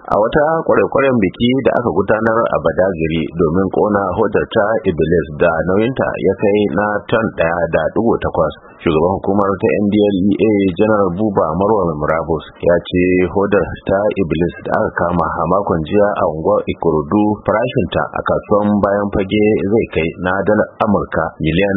a wata kwarekwaren biki da aka gudanar a Badagry domin kona hodar ta Iblis da nauyinta ya kai na ton 1.8. Shugaban hukumar ta NDLEA Janar Buba Marwa Murabus ya ce hodar ta Iblis da aka kama a makon jiya a unguwar Ikorodu farashinta a kasuwan bayan fage zai kai na dalar Amurka miliyan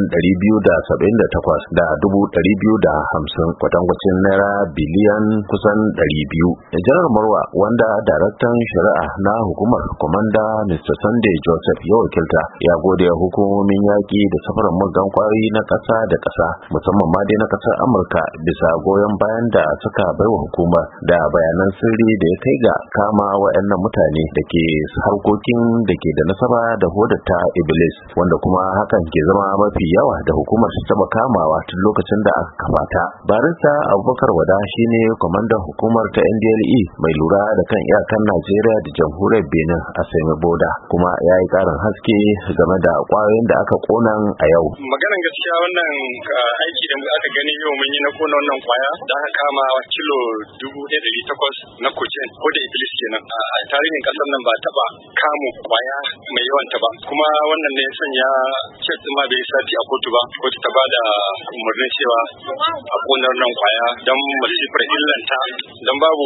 278,250 kwatankwacin naira biliyan kusan 200. Janar Marwa wanda daraktan shari'a na hukumar komanda Mr. Sunday Joseph ya wakilta ya gode hukumomin yaƙi da safarar muggan kwayoyi na ƙasa da ƙasa musamman ma dai na ƙasar Amurka bisa goyon bayan da suka baiwa hukumar da bayanan sirri da ya kai ga kama waɗannan mutane da ke harkokin da ke da nasaba da hodar ta Iblis, wanda kuma hakan ke zama mafi yawa da hukumar ta taba kamawa tun lokacin da aka kafa ta. Barista Abubakar Wada shine kwamandan hukumar ta NDLE mai lura da kan iyakan Najeriya da jamhuriyar Benin a Seme Boda, kuma ya yi ƙarin haske game da ƙwayoyin da aka kona a yau. Maganan gaskiya wannan aiki da aka gani yau mun yi na kona wannan kwaya da aka kama kilo 1,800 na cocaine ko da Iblis kenan. A tarihin kasar nan ba taba kamu kwaya mai yawan ta ba, kuma wannan ne ya sanya cek ma bai sati a kotu ba. Kotu ta bada umarnin cewa a kona wannan kwaya don masifar illanta, don babu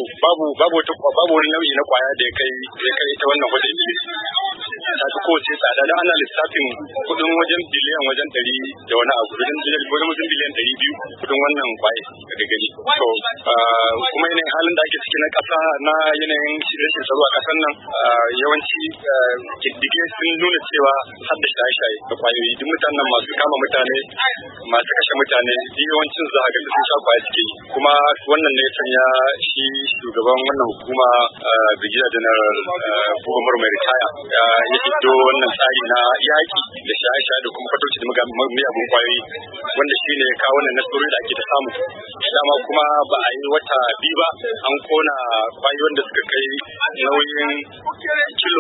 wani nau'i na kwaya da ya kai ita wannan wadda Iblis. Ta fi kowace tsada da ana lissafin kudin wajen biliyan wajen 100 da wani abu, wajen biliyan 200 kudin wannan kwaye daga gani. To kuma yanayin halin da ake ciki na ƙasa na yanayin rashin tsaro a ƙasar nan, yawanci kiddige sun nuna cewa har da shaye-shaye da kwayoyi. Duk mutanen masu kama mutane, masu kashe mutane, yawancin za a ga sun sha kwaya suke yi. Kuma wannan ne ya sanya shi shugaban wannan hukuma Brigadier General Buba mai ritaya ya fito wannan tsari na yaƙi da shaye-shaye da kuma fatauci da miyagun kwayoyi, wanda shi ne ya kawo wannan nasarori da ake ta samu. Dama kuma ba a yi wata biyu ba an kona kwayoyin da suka kai nauyin kilo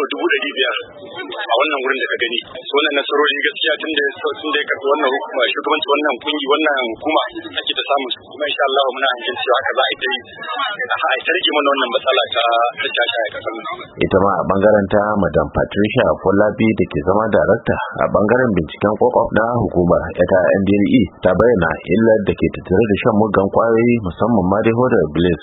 500 a wannan wurin da ka gani. Wannan nasarori gaskiya tun da ya karɓi wannan hukuma shugabanci wannan wannan hukuma ake ta samu, kuma insha Allah muna hangen cewa haka za a yi ta rage mana wannan matsala ta shaye-shaye kasar nan. Ita ma a bangaren ta Madam Patricia Folabi da ke zama darakta a bangaren binciken kwakwaf na hukumar ita NDLE ta bayyana illar da ke tattare da shan muggan kwayoyi musamman ma dai hodar Iblis.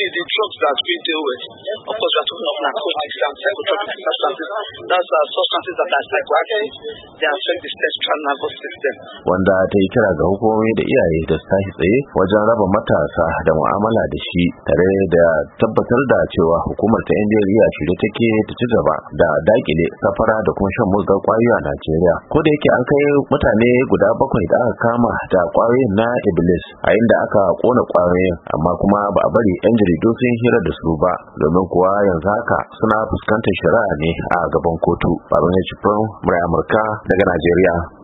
Wanda ta yi kira ga hukumomi da iyaye da su tashi tsaye wajen raba matasa da mu'amala da shi, tare da tabbatar da cewa hukumar ta NDLE a shirye take ta ci gaba da dakile safara da kuma shan muggan kwayoyi a Najeriya. Ko da yake an kai mutane guda 7 da aka kama da kwayoyin na Iblis a inda aka kona kwayoyin, amma kuma ba a bari 'yan jaridu sun hira da su ba, domin kuwa yanzu haka suna fuskantar shari'a ne a gaban kotu. Babban Amurka daga Najeriya.